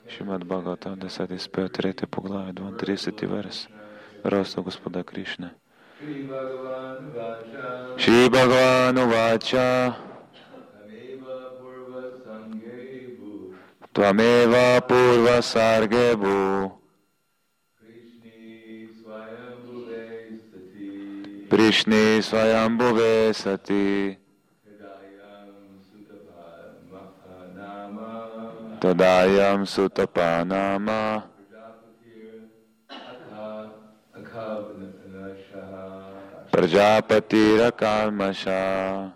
Šrimad Bhagavatam, 10. spev, 3. poglavje, 32. vers. Rojstvo Gospoda Krišne. Shri Bhagavan Uvacha Tvameva Purva Sargebu Prishni Swayambhuve Sati Tadayam Sutapanama Prajapatira Kalmasha.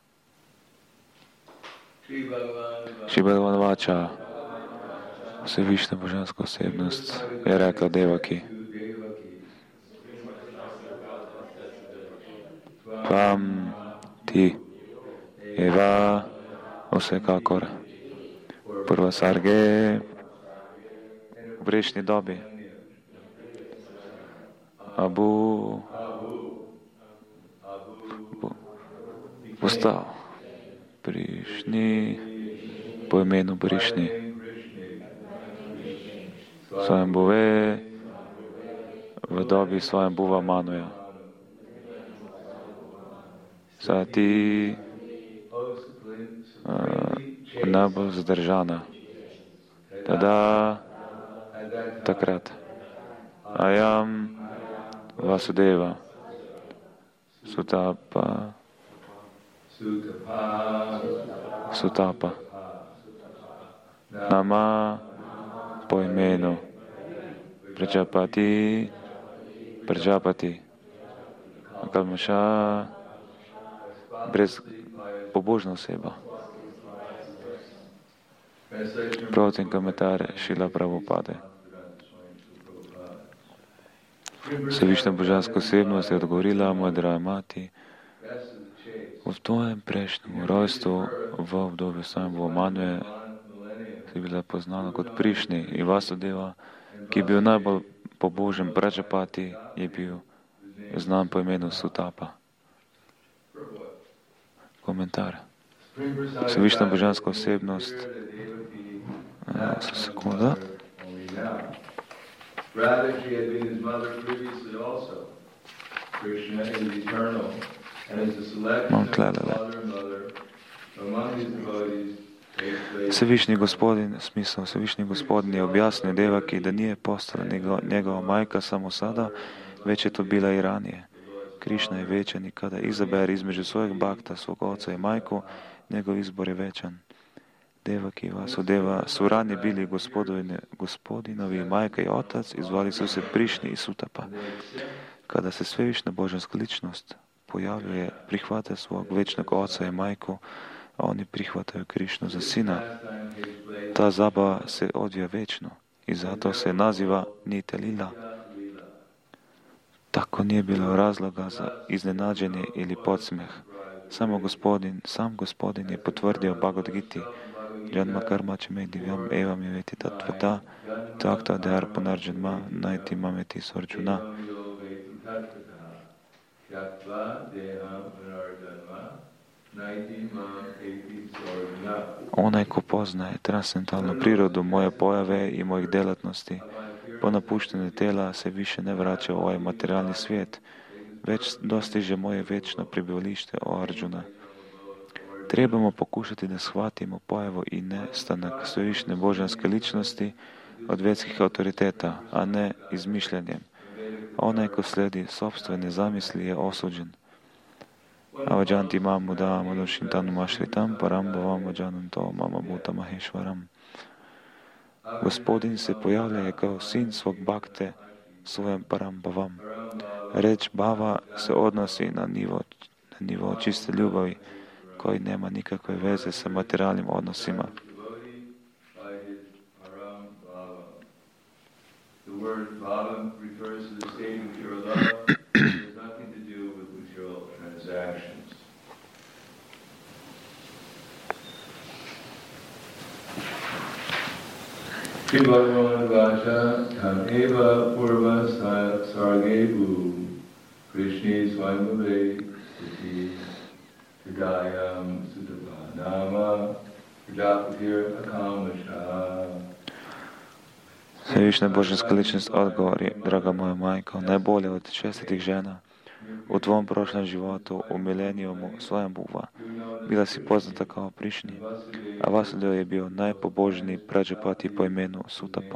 Šri Bhagavan Vača, Vsevišnja božanska osebnost, je rekla Devaki: Vam, ti, Eva, vsekakor, prva sarge, v prejšnji dobi, Abu, postal Prišni, po imenu Prišni. Svojembhuve, v dobi Svojembhuva Manuja. Sati, najbolj zdržana. Tada, takrat. Ayam Vasudeva, Sutapa, Nama, po imenu, Prajapati, Kalmasha, brez pobožna oseba. Protim komentar Šrila Prabhupade. Vsevišnja božanska osebnost je odgovorila: moja draga mati, v tvojem prejšnjem rojstvu v obdobju Svojembhuva Manuje si bila poznana kot Prišni in Vasudeva, ki je bil najbolj pobožen Prajapati, je bil znan po imenu Sutapa. Komentar. Vsevišnja božanska osebnost. Sekunda. Rather, she had been his mother previously also. Krishna is eternal and is the selection of his father and mother among his devotees. Vsevišnji Gospodin, smisel Vsevišnji Gospodin je objasnil Devaki, da nije postala njegova majka samo sada, već je to bila i ranije. Krišna je večan i kada izabere između svojeg bhakta, svog oca i majku, njegov izbor je večan. Devaki i Vasudeva su ranije bili Gospodinovi majka i otac i zvali su se Prišni i Sutapa. Kada se svevišnja božanska ličnost pojavljuje, prihvata svog večnog oca i majku, a oni prihvataju Krišnu za sina. Ta zabava se odvija večno i zato se naziva Nitya Lila. Tako nije bilo razloga za iznenađenje ili podsmeh. Sam Gospodin je potvrdio Bhagavad Giti: Janma karma čime divyam evam jeveti tatvata takta dear punarjanma naiti mameti sorjuna. Onaj ko poznaje transcendentalnu prirodu moje pojave i mojih djelatnosti, po napuštenju tela se više ne vraća u ovaj materijalni svijet, već dostiže moje vječno prebivalište, o Arjuna. Trebamo pokušati da shvatimo pojavu i nestanak svevišnje božanske ličnosti od vjetskih autoriteta, a ne izmišljanjem. Onaj ko slijedi sopstvene zamisli je osuđen. Avajanti mamu da manušintanu mašritam parambhavam vajananto mama bhuta maheshvaram. Gospodin se pojavlja kao sin svog bhakte svojem parambhavam. Reč bhava se odnosi na nivo čiste ljubavi koji nema nikakve veze sa materijalnim odnosima. Shri Bhagavan Vacha Tam Eva Purva Sargebu Krishni Swayambhuve Sati Hridayam Sutapanama Prajapatir Akamasha. Krišna Božja skaličnost odgovori, draga moja majka, najbolje od 6 žena. V tvom prošlem životu, v mileniju svojem Buva, bila si poznata kao Prišni, a Vasudeva je bio najpobožniji Prađapati po imenu Sutapa.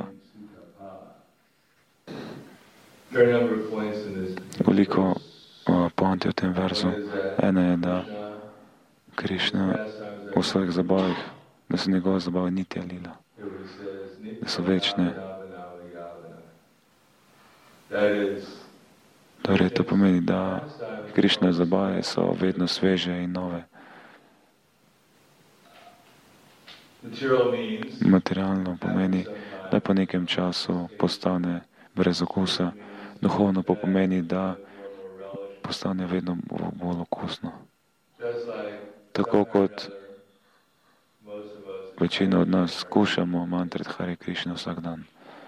Veliko poanti v tem verzu. Ena je, da Krišna v svojih zabavih, da so njegove zabave nitya lila, da so večne. Torej, to pomeni, da Krišnove zabave so vedno sveže in nove. Materialno pomeni, da po nekem času postane brez okusa. Duhovno pa pomeni, da postane vedno bolj okusno. Tako kot večina od nas skušamo mantrat Hare Krišna vsak dan.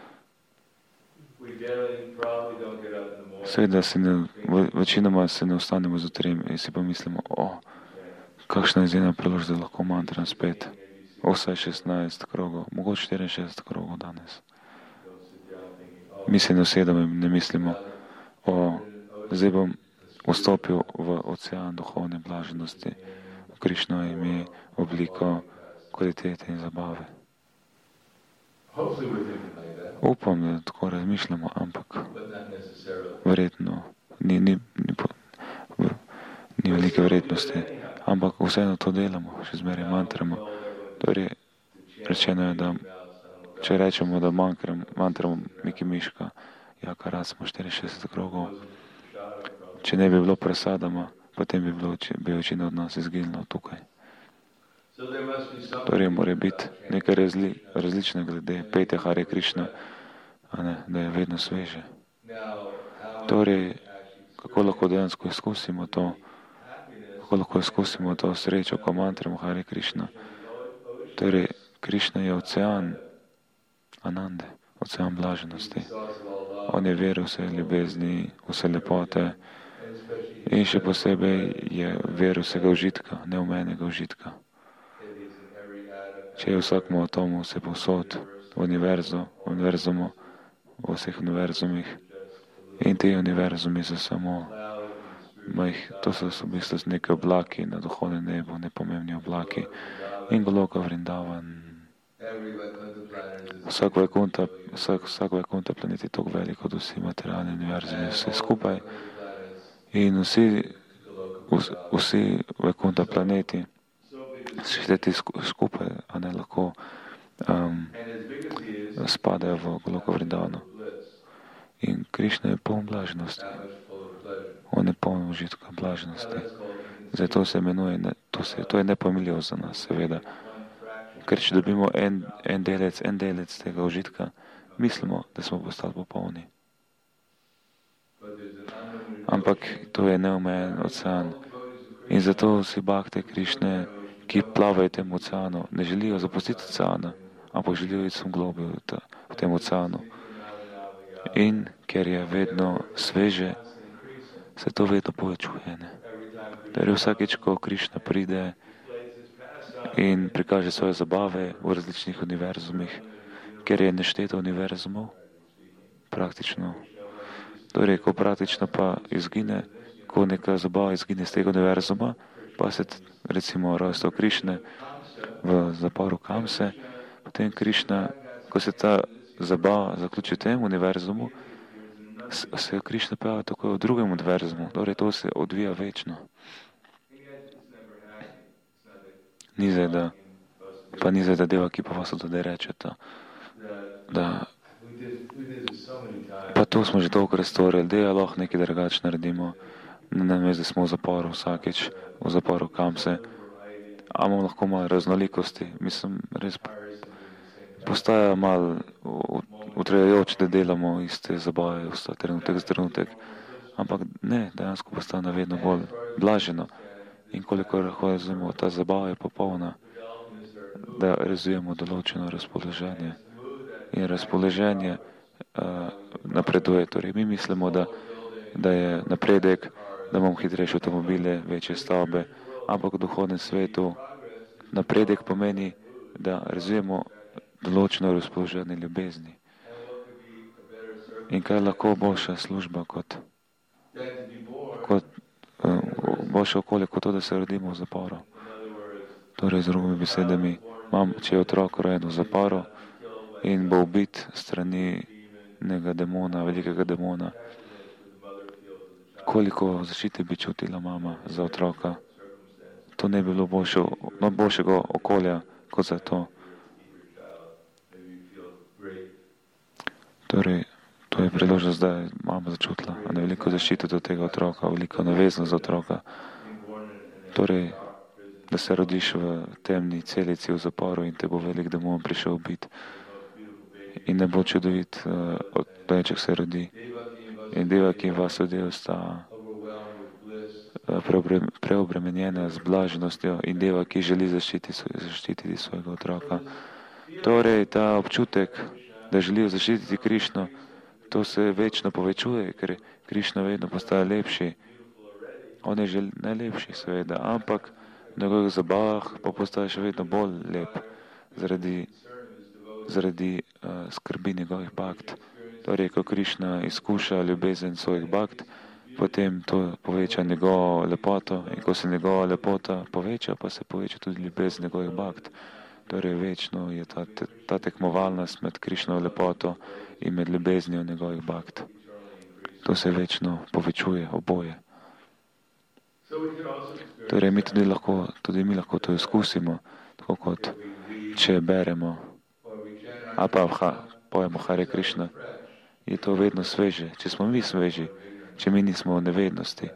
Seveda večinoma se ne ostanemo z utrem in si pa mislimo, kakšna izjemna priložnost, da lahko mantram spet. Vsaj 16 krogov, mogoče 64 krogov danes. Mi se ne usedemo in ne mislimo, zdaj bom vstopil v ocean duhovne blaženosti, v Krišno ime, obliko, kvalitete in zabave. Upam, da tako razmišljamo, ampak verjetno ni velike vrednosti, ampak vseeno to delamo, še zmeraj mantramo. Torej, rečeno je, da če rečemo, da mantramo Miki Miška, jaka rad smo 64 krogov, če ne bi bilo presadama, potem bi večina od nas izginila tukaj. Torej, mora biti nekaj različne glede petja Hare Krišna, da je vedno sveže. Torej, kako lahko dejansko izkusimo to, srečo, ko mantramo Hare Krišna. Torej, Krišna je ocean Anande, ocean blaženosti. On je ver vse ljubezni, vse lepote in še posebej je ver vsega užitka, neomejenega užitka. Če je vsakmu atomu vse povsod, v univerzumu, v vseh univerzumih, in ti univerzumi so samo to so v bistvu neke oblaki na duhovnem nebu, nepomembni oblaki, in Goloka Vrindavan. Vsak Vaikunta planet je toliko velik od vsi materialni univerzumi, vse skupaj. In vsi Vaikunta planeti, šteti skupaj, a ne lahko spadajo v Goloka Vrindavanu. In Krišna je poln blaženosti. On je poln užitka blaženosti. Zato se imenuje, to je nepojmljivo za nas, seveda. Ker če dobimo en delec tega užitka, mislimo, da smo postali popolni. Ampak to je neomejen ocean. In zato vsi bakte Krišne, ki plavajo v tem oceanu, ne želijo zapustiti oceana, ampak želijo iti sem globlje v tem oceanu. In ker je vedno sveže, se to vedno povečuje. Torej vsakeč, ko Krišna pride in prikaže svoje zabave v različnih univerzumih, ker je nešteto univerzumov, praktično. Torej, ko praktično pa izgine, ko neka zabava izgine z tega univerzuma, pa se recimo rojstvo Krišne v zaporu Kamse, potem Krišna, ko se ta zabava zaključi v tem univerzumu, se Krišna pojavlja tako v drugem univerzumu, torej to se odvija večno. Ni zdaj, da Devaki pa vas tudi rečeta, da pa to smo že toliko storili, da lahko nekaj drugače naredimo, ne da smo v zaporu vsakeč, v zaporu Kamse, a imamo lahko malo raznolikosti, mislim, res postaja malo utrujajoče, da delamo iste zabave vsa trenutek z trenutek, ampak ne, dejansko postane vedno bolj blaženo. In kolikor lahko razumemo, ta zabava je popolna, da razvijemo določeno razpoloženje. In razpoloženje napreduje. Torej, mi mislimo, da je napredek, da imamo hitrejše avtomobile, večje stavbe, ampak v duhovnem svetu napredek pomeni, da razvijemo določeno razpoloženje ljubezni. In kaj je lahko boljša služba kot boljše okolje, kot to, da se rodimo v zaporu. Torej, z drugimi besedami, če je otrok rojen v zaporu in bo ubit strani nekega demona, velikega demona, koliko zaščite bi čutila mama za otroka. To ne bi bilo boljšega okolja kot za to. Torej, to je priložnost, da je mama začutila veliko zaščito do tega otroka, veliko naveznost za otroka. Torej, da se rodiš v temni celici v zaporu in te bo velik demon prišel ubiti. In ne bo čudovit, dojenček se rodi. In Devaki in Vasudev sta preobremenjena z blaženostjo in Devaki želi zaščititi svojega otroka. Torej, ta občutek, da želijo zaščititi Krišno, to se večno povečuje, ker Krišna vedno postaja lepši. On je že najlepši, seveda, ampak v njegovih zabavah pa postaje še vedno bolj lep zaradi skrbi njegovih bhakt. Torej, ko Krišna izkuša ljubezen svojih bhakt, potem to poveča njegovo lepoto in ko se njegova lepota poveča, pa se poveča tudi ljubezen njegovih bhakt. Torej, večno je ta tekmovalnost med Krišnovo lepoto in med ljubeznijo njegovih bhakt. To se večno povečuje oboje. Torej, tudi mi lahko to izkusimo, tako kot če beremo, a pa pojemo Hare Krišna, je to vedno sveže. Če smo mi sveži, če mi nismo v nevednosti,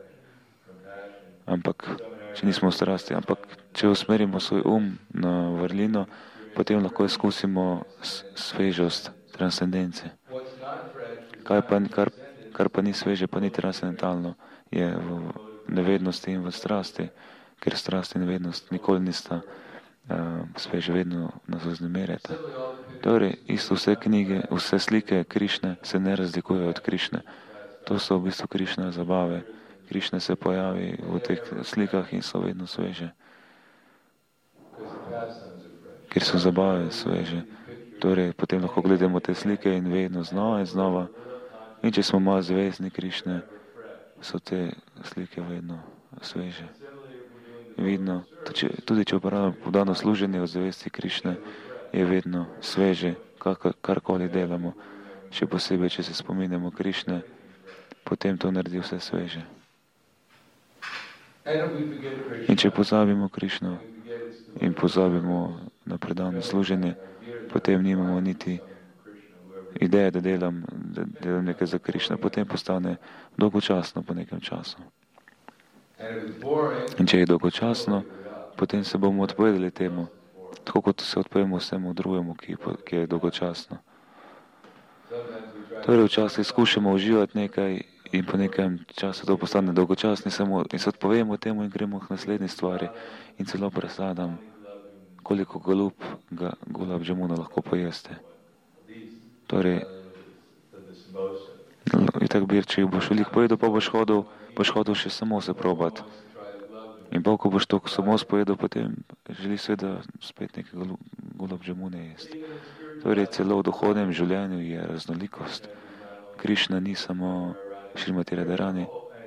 če nismo v strasti, ampak če usmerimo svoj na vrlino, potem lahko izkusimo svežost transcendence. Kar pa ni sveže, pa ni transcendentalno, je v nevednosti in v strasti, ker strast in nevednost nikoli nista sveže, vedno nas vznemirjata. Torej, isto vse knjige, vse slike Krišne se ne razlikujejo od Krišne. To so v bistvu Krišne zabave. Krišna se pojavi v teh slikah in so vedno sveže. Ker so zabave sveže. Torej, potem lahko gledamo te slike in vedno znova in znova. In če smo malo zvezdni Krišne, so te slike vedno sveže. Vidno, tudi če uporabljamo podano služenje v zvesti Krišne, je vedno sveže, karkoli delamo. Še posebej, če se spominjamo Krišne, potem to naredi vse sveže. In če pozabimo Krišno in pozabimo na predano služenje, potem nimamo niti ideje, da delam nekaj za Krišno, potem postane dolgočasno po nekem času. In če je dolgočasno, potem se bomo odpovedali temu, tako kot se odpovemo vsemu drugemu, ki je dolgočasno. Torej, včasih skušamo uživati nekaj in po nekem času to postane dolgočasno in se odpovemo temu in gremo k naslednji stvari in celo presadam, koliko gulab džamuna lahko pojeste. Torej, itak bir, če boš veliko pojedel, pa boš hodil še samo se probat. In pa, ko boš to samo spojedel, potem želi seveda spet nekaj gulab džamune jesti. Torej, celo v duhovnem življenju je raznolikost. Krišna ni samo Šrimati Radharani,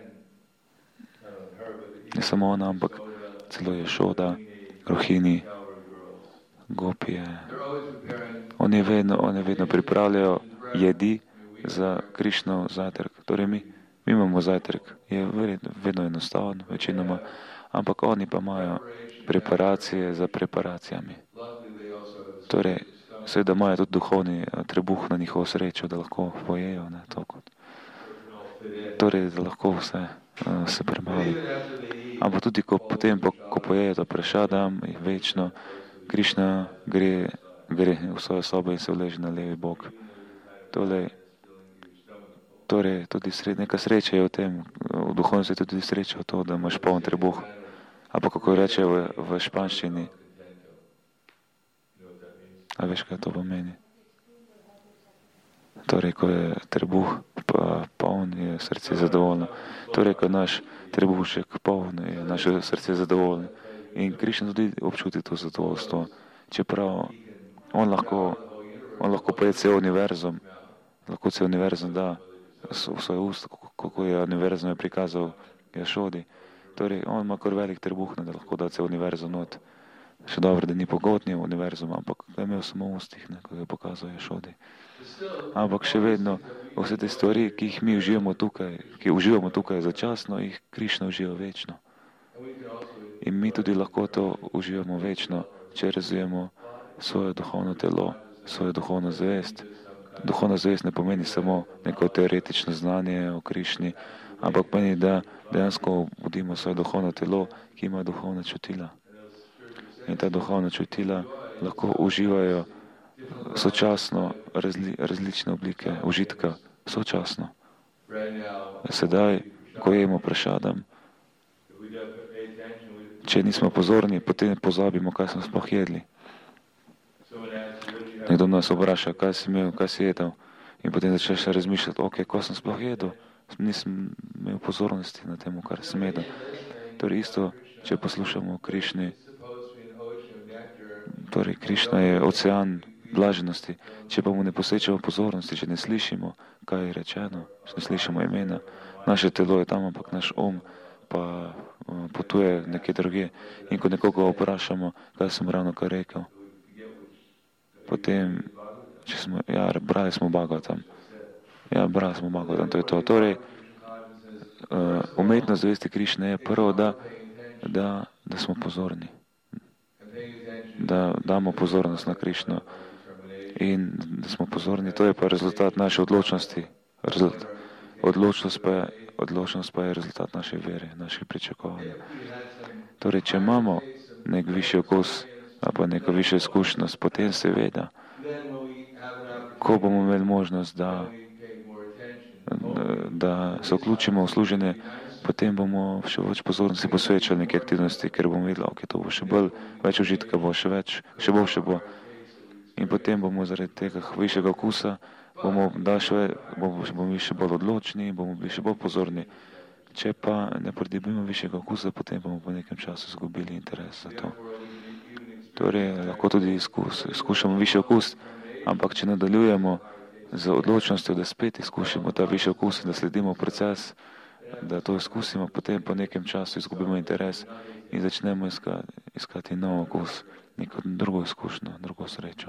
ne samo ona, ampak celo Ješoda, Rohini, Gopije. Oni vedno pripravljajo jedi za Krišnov zajtrk. Torej, mi imamo zajtrk, je vedno enostaven, večinoma, ampak oni pa imajo preparacije za preparacijami. Torej, seveda imajo tudi duhovni trebuh na njihovo srečo, da lahko pojejo, ne, toliko. Torej, da lahko vse se prebavi. Ampak tudi, ko pojejo to prešadam, večno, Krišna gre v svojo sobo in se vleže na levi bok. Torej, tudi neka sreča je v tem, v duhovnosti je tudi sreča v to, da imaš poln trebuh. Ampak kako reče v španščini, a veš, kaj to pomeni? Torej, ko je trebuh poln, je srce zadovoljno. Torej, ko je naš trebušek poln, je naše srce zadovoljno. In Krišna tudi občuti to zadovoljstvo. Čeprav on lahko poje cel univerzum lahko se univerzum da v svoj ust, kako je univerzum je prikazal Jašodi. Torej, on ima kar velik trebuh, da lahko da cel univerzum not. Še dobro, da ni pogotni univerzum, ampak ga je imel samo v ustih, ko je pokazal Jašodi. Ampak še vedno vse te stvari, ki jih mi uživamo tukaj začasno, jih Krišna uživa večno. In mi tudi lahko to uživamo večno, če razvijemo svoje duhovno telo, svojo duhovno zavest. Duhovna zavest ne pomeni samo neko teoretično znanje o Krišni, ampak pomeni, da dejansko budimo svoje duhovno telo, ki ima duhovna čutila. In ta duhovna čutila lahko uživajo sočasno različne oblike užitka, sočasno. Sedaj, ko jemo prašadam, če nismo pozorni, potem pozabimo, kaj smo sploh jedli. Nekdo nas vpraša, kaj si imel, kaj si jedel, in potem začneš razmišljati, ok, ko sem sploh jedel, nisem imel pozornosti na temu, kar sem jedel. Torej isto, če poslušamo o Krišni, torej Krišna je ocean blaženosti, če pa mu ne posvečamo pozornosti, če ne slišimo, kaj je rečeno, če ne slišimo imena, naše telo je tam, ampak naš pa potuje nekje druge. In ko nekoga vprašamo, kaj sem ravno kar rekel, potem, brali smo Bhagavatam. Brali smo Bhagavatam, to je to. Torej, umetnost zavesti Krišne je prvo, da smo pozorni. Da damo pozornost na Krišno. In da smo pozorni, to je pa rezultat naše odločnosti. Odločnost pa je rezultat naše vere, naših pričakovanj. Torej, če imamo nek višji okus ali pa neko višjo izkušnjost, potem seveda, ko bomo imeli možnost, da se vključimo v služenje, potem bomo še več pozornosti posvečali neke aktivnosti, ker bomo videli, ok, to bo še več užitka, bo še več, še bo. In potem bomo zaradi tega višjega okusa bomo bili še bolj odločni, bomo bili še bolj pozorni. Če pa ne pridobimo višjega okusa, potem bomo po nekem času izgubili interes za to. Torej, lahko tudi izkušamo višji okus, ampak če nadaljujemo z odločnostjo, da spet izkušamo ta višji okus in da sledimo proces, da to izkusimo, potem po nekem času izgubimo interes in začnemo iskati nov okus, neko drugo izkušnjo, drugo srečo.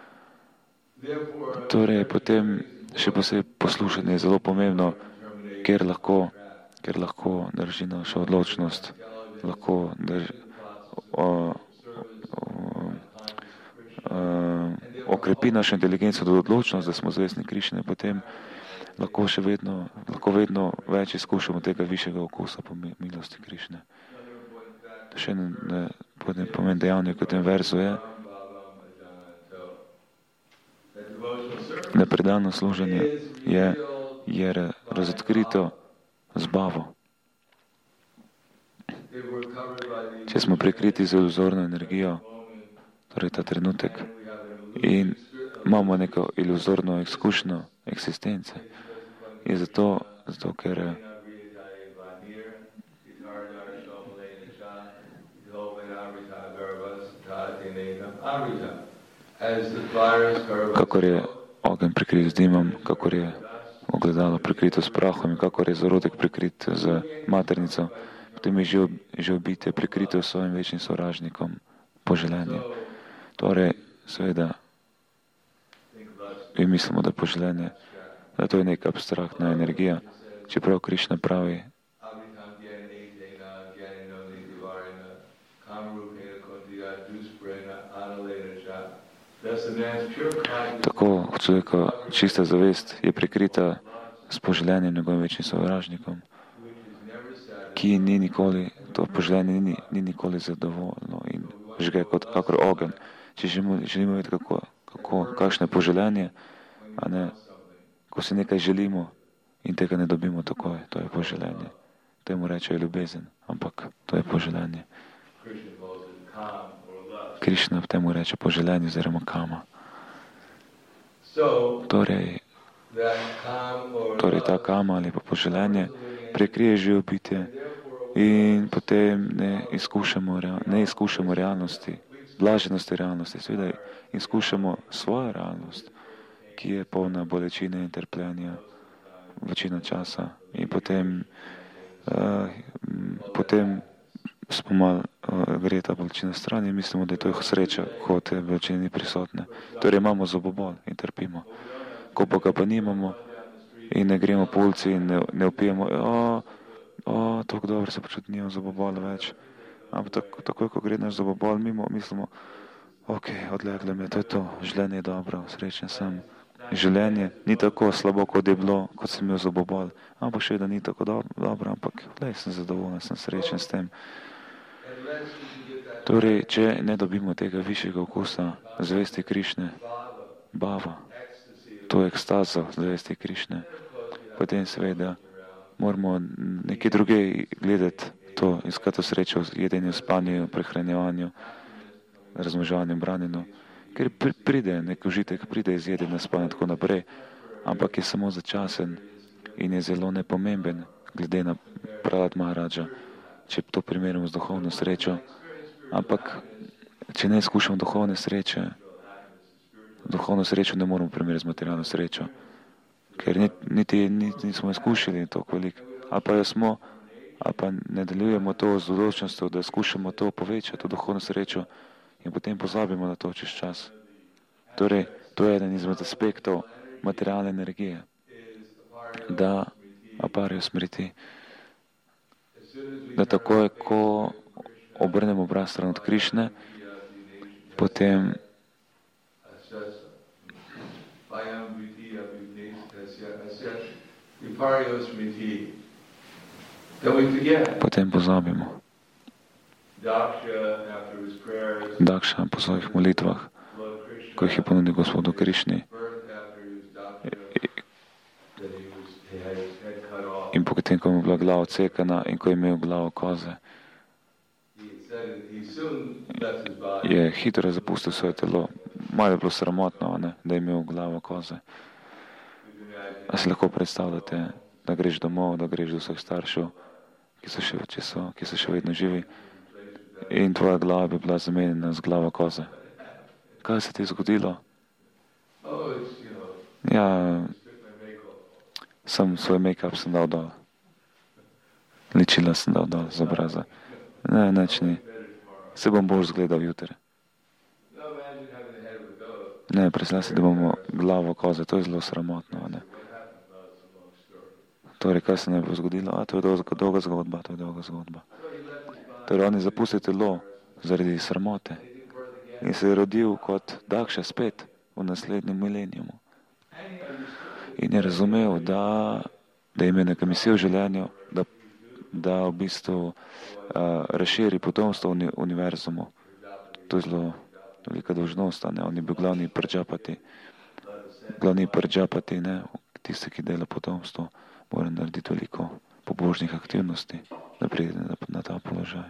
Torej, potem še posebej poslušanje je zelo pomembno, ker lahko drži našo odločnost, lahko okrepi našo inteligenco do odločnost, da smo zvestni Krišne, potem lahko vedno več izkušamo tega višjega okusa po milosti Krišne. Še en pomen dejavnik v tem verzu je, da predano služenje je razodkrito z bavo. Če smo prekriti z iluzorno energijo, torej ta trenutek, in imamo neko iluzorno izkušnjo eksistence, je zato ker kakor je ogenj prikrit z dimom, kakor je ogledalo prikrito s prahom in kakor je zarodek prikrit z maternico, potem je že bitje prikrito s svojim večnim sovražnikom poželenje. Torej, seveda, mi mislimo, da poželenje, da to je neka abstraktna energija, čeprav Krišna pravi, tako človeka čista zavest je prikrita s poželenjem njegovim večnim sovražnikom, ki to poželenje ni nikoli zadovoljno in žge kakor ogenj. Če želimo videti, kakšno je poželenje, a ne, ko si nekaj želimo in tega ne dobimo takoj, to je poželenje. Temu rečejo ljubezen, ampak to je poželenje. Krišna temu reče poželenje oziroma kama. Torej ta kama ali pa poželenje prekrije živo bitje in potem ne izkušamo realnosti, blaženosti realnosti, seveda izkušamo svojo realnost ki je polna bolečine in trpljenja večino časa. In potem smo malo gre ta bolečina stran in mislimo, da je to sreča, ko te bolečine ni prisotne. Torej imamo zobobol in trpimo. Ko pa ga pa nimamo in ne gremo po ulici in ne vpijemo, tako dobro se počutim, nimam zobobola več. Ampak takoj, ko gre naš zobobol mimo, mislimo, odlegle me, to je to, življenje je dobro, srečen sem. Življenje ni tako slabo, kot je bilo, kot sem imel zobobol, ampak še da ni tako dobro, ampak sem zadovoljen, sem srečen s tem. Torej, če ne dobimo tega višjega okusa zvesti Krišne, bava, to je ekstaza zvesti Krišne, potem seveda moramo nekje druge gledati to, iskati srečo v jedenju, spanju, prehranjevanju, razmnoževanju, branjenju, ker pride nek užitek, pride iz jedenja, spanja in tako naprej, ampak je samo začasen in je zelo nepomemben, glede na Prahlad Maharaja, če to primerjamo z duhovno srečo. Ampak, če ne izkušamo duhovno srečo ne moramo primerjati z materialno srečo, ker niti nismo izkušali toliko veliko, ali pa ne delujemo to z odločnostjo, da skušamo to povečati, to duhovno srečo, in potem pozabimo na to čez čas. Torej, to je eden izmed aspektov materialne energije, da aparjo smriti, da takoj, ko obrnemo obraz stran od Krišne, potem pozabimo. Daksha po svojih molitvah, ko jih je ponudil Gospodu Krišni, in potem, ko mu je bila glava odsekana in ko je imel glavo koze, je hitro zapustil svoje telo. Malo je bilo sramotno, da je imel glavo koze. A si lahko predstavljate, da greš domov, da greš do svojih staršev, ki so še vedno živi, in tvoja glava bi bila zamenjena z glavo koze. Kaj se ti je zgodilo? Ja, svoj make-up sem dal dol. Ličila sem dal dol z obraza. Ne, nič ni. Se bom bolj zgledal jutri. Ne, predstavljaj si, da bomo glavo koze, to je zelo sramotno, ne. Torej, kaj se ne bo zgodilo? To je dolga zgodba. Torej, on je zapustil telo zaradi sramote in se je rodil kot Daksha spet v naslednjem milenijumu. In je razumel, da je imel neka misija v življenju, da v bistvu razširi potomstvo univerzumu. To je zelo velika dolžnost, on je bil glavni Prajapati, tisti, ki dela potomstvo, mora narediti veliko pobožnih aktivnosti, da pride na ta položaj.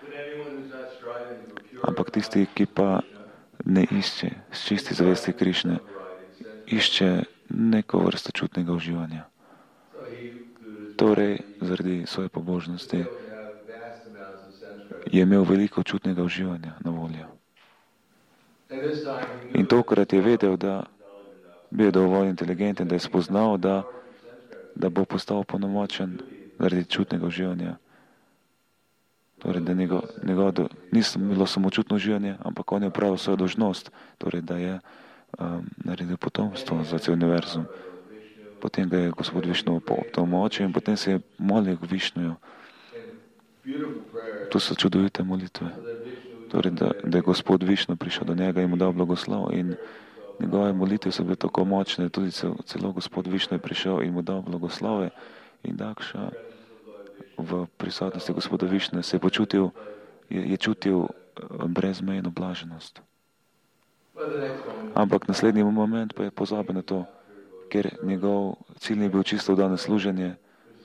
Ampak tisti, ki pa ne išče s čisti zavesti Krišne, išče neko vrsto čutnega uživanja. Torej, zaradi svoje pobožnosti je imel veliko čutnega uživanja na voljo. In tokrat je vedel, da bil dovolj inteligenten, da je spoznal, da bo postal polnomočen zaradi čutnega uživanja. Torej, da nisem bilo samo čutno uživanje, ampak on je opravil svojo dolžnost, torej, da je naredil potomstvo za cel univerzum. Potem ga je Gospod Višnu opolnomočil in potem se je molil k Višnuju. To so čudovite molitve. Torej, da je Gospod Višnu prišel do njega in mu dal blagoslov in njegove molitve so bile tako močne, tudi celo Gospod Višnu je prišel in mu dal blagoslove in Daksha v prisotnosti Gospoda Višnu je čutil brezmejno blaženost. Ampak naslednji moment pa je pozabil na to, ker njegov cilj ni bil čisto vdano služenje.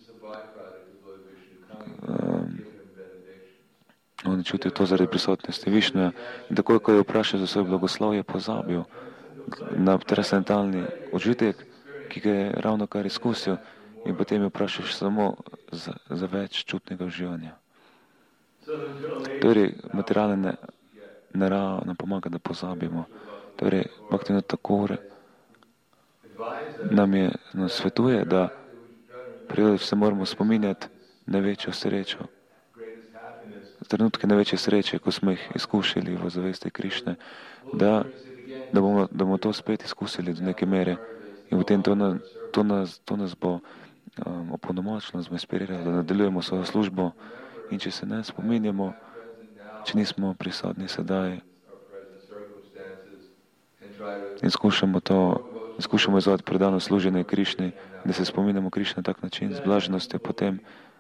On je čutil to zaradi prisotnosti Višnuja in takoj, ko je vprašal za svoj blagoslov, je pozabil na transcendentalni užitek, ki ga je ravno kar izkusil, in potem je vprašal samo za več čutnega uživanja. Torej, materialna narava nam pomaga, da pozabimo. Torej, Bhaktivinoda Thakur nas svetuje, da prvič se moramo spominjati na večjo srečo. Trenutke največje sreče, ko smo jih izkušali v zavesti Krišne, da bomo to spet izkusili do neke mere in potem to nas bo opolnomočilo, nas bo inspiriralo, da nadaljujemo svojo službo in če se ne spominjamo, če nismo prisotni sedaj in skušamo izvati predano služenje Krišni, da se spominjamo Krišne na tak način, z blaženostjo potem.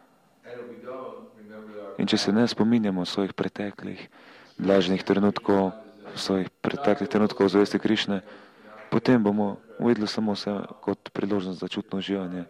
In če se ne spominjamo svojih preteklih blaženih trenutkov, v zavesti Krišne, potem bomo uvideli samo vse kot priložnost za čutno uživanje.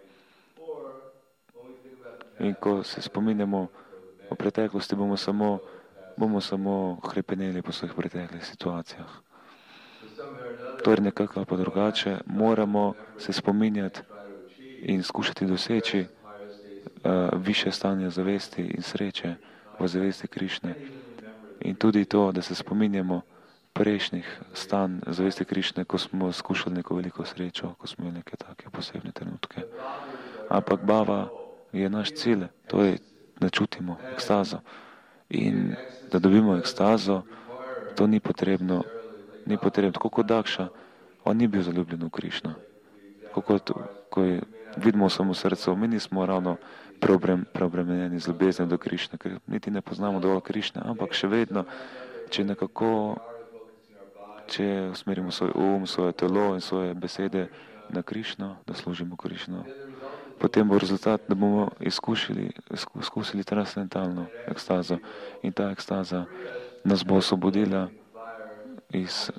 In ko se spominjamo o preteklosti, bomo samo hrepeneli po svojih preteklih situacijah. Torej nekako pa drugače moramo se spominjati in skušati doseči više stanje zavesti in sreče v zavesti Krišne. In tudi to, da se spominjamo prejšnjih stanj zavesti Krišne, ko smo skušali neko veliko srečo, ko smo imeli neke take posebne trenutke. Ampak bhava je naš cilj, to je, da čutimo ekstazo. In da dobimo ekstazo, to ni potrebno. Tako kot Dakša, on ni bil zaljubljen v Krišno. Ko vidimo samo srce, mi nismo ravno preobremenjeni z ljubeznijo do Krišne, ker niti ne poznamo dovolj Krišne, ampak še vedno, če usmerimo svoj svoje telo in svoje besede na Krišno, da služimo Krišno, potem bo rezultat, da bomo izkusili transcendentalno ekstazo. In ta ekstaza nas bo osvobodila iz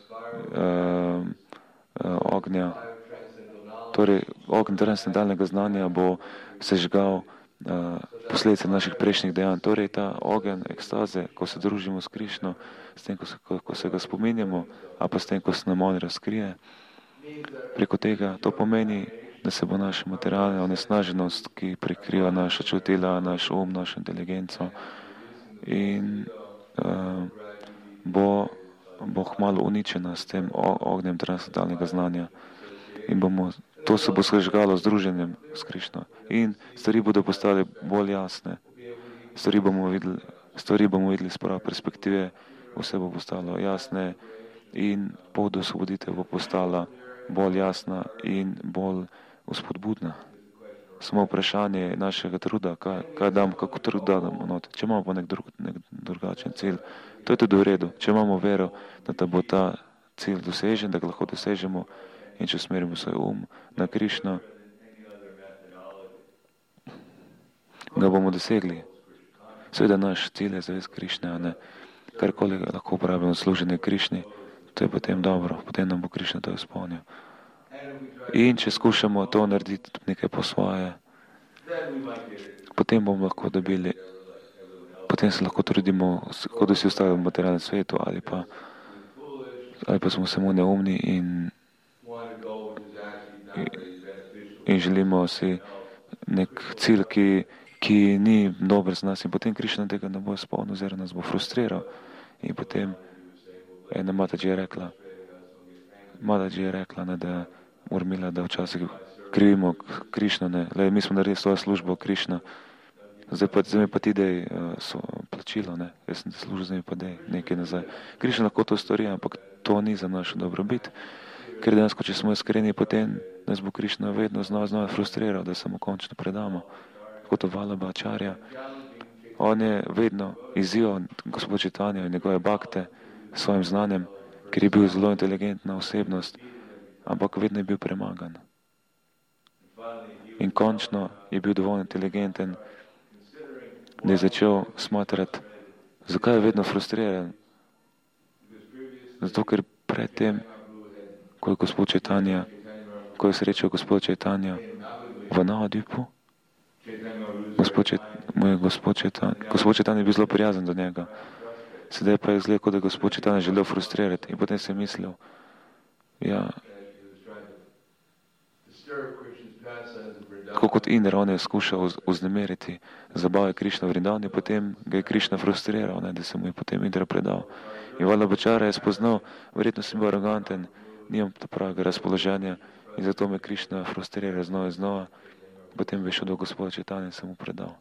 ognja. Torej, ogenj transcendentalnega znanja bo sežgal posledice naših prejšnjih dejanj. Torej, ta ogenj ekstaze, ko se družimo s Krišno, s tem, ko se ga spominjamo, a pa s tem, ko se nam on razkrije, preko tega to pomeni, da se bo naša materialna onesnaženost, ki prekriva naša čutila, naš našo inteligenco in bo hmalo uničena s tem ognjem transcendentalnega znanja. In to se bo sežgalo z druženjem s Krišno. In stvari bodo postale bolj jasne. Stvari bomo videli z prave perspektive, vse bo postalo jasne in pot do osvoboditev bo postala bolj jasna in bolj vzpodbudna. Samo vprašanje našega truda, kaj dam, kako trud damo not. Če imamo pa nek drugačen cilj, to je tudi v redu. Če imamo vero, da bo ta cilj dosežen, da ga lahko dosežemo, in če usmerimo svoj na Krišno, ga bomo dosegli. Seveda naš cilj je zavest Krišne, a ne karkoli lahko uporabimo služenje Krišni, to je potem dobro, potem nam bo Krišna to izpolnil. In če skušamo to narediti nekaj po svoje, potem bomo lahko dobili, potem se lahko trudimo, kot da si ostali v materialnem svetu, ali pa smo samo neumni in želimo si nek cilj, ki ni dober z nas in potem Krišna tega ne bo izpolnil, oziroma nas bo frustriral. In potem ena Mataji je rekla, da Urmila, da včasih krivimo Krišno, mi smo naredili svojo službo Krišna, zdaj mi pa ti dej plačilo, jaz sem ti služil, zdaj mi pa dej nekaj nazaj. Krišna lahko to stori, ampak to ni za našo dobrobit, ker dejansko, če smo iskreni, potem nas bo Krišna vedno znova frustriral, da se mu končno predamo. Kot Vallabhacharya, on je vedno izzival gospod Chaitanya in njegove bakte s svojim znanjem, ker je bil zelo inteligentna osebnost, ampak vedno je bil premagan. In končno je bil dovolj inteligenten, da je začel smatrati, zakaj je vedno frustriran. Zato, ker predtem, ko je srečal gospod Chaitanya v Navadipu, gospod Chaitanya je bil zelo prijazen do njega. Sedaj pa je izgledal, kot da je gospod Chaitanya želel frustrirati. In potem se je mislil, tako kot Indra, on je skušal vznemiriti zabave Krišne v Vrindavani, potem ga je Krišna frustriral, da se mu je potem Indra predal. In Vallabhacharya je spoznal, verjetno sem bil aroganten, nimam pravega razpoloženja In zato me Krišna frustrira znova in znova. Potem bi šel do Gospoda Čaitanje in se mu predal.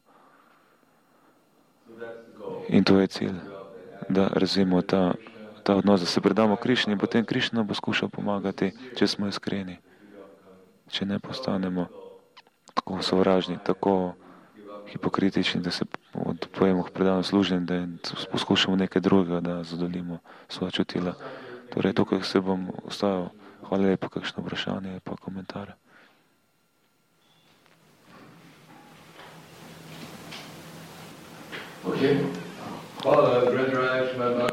In to je cilj, da razvijemo ta odnos, da se predamo Krišni in potem Krišna bo skušal pomagati, če smo iskreni. Če ne postanemo tako sovražni, tako hipokritični, da se odpojemo k predavanju služenju, da poskušamo nekaj drugega, da zadovoljimo svoja čutila. Torej, tukaj se bom ustavil. Hvala lepa, kakšno vprašanje pa komentar. Okay. Hvala, Brother Shrimad